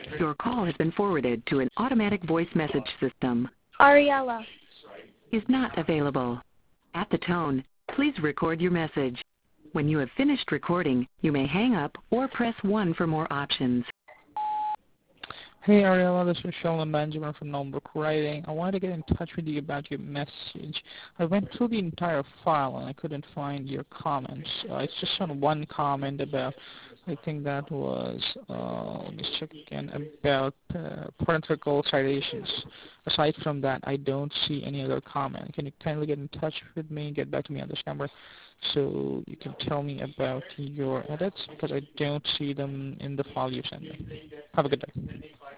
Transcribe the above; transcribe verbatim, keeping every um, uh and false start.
Your call has been forwarded to an automatic voice message system. Ariella. Is not available. At the tone, please record your message. When you have finished recording, you may hang up or press one for more options. Hey Ariella, this is Sheldon Benjamin from Notebook Writing. I wanted to get in touch with you about your message. I went through the entire file and I couldn't find your comments. Uh, it's just on one comment about, I think that was, uh, let me check again, about uh, parenthetical citations. Aside from that, I don't see any other comment. Can you kindly get in touch with me and get back to me on this number so you can tell me about your edits, because I don't see them in the file you sent me. Have a good day.